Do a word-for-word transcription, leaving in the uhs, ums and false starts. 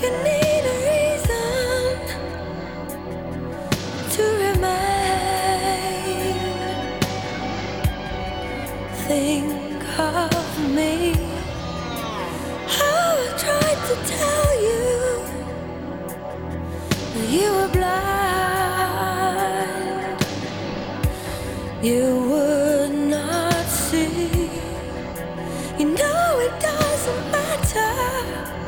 you need a reason to remain. Think of me, how I tried to tell you that you were blind. You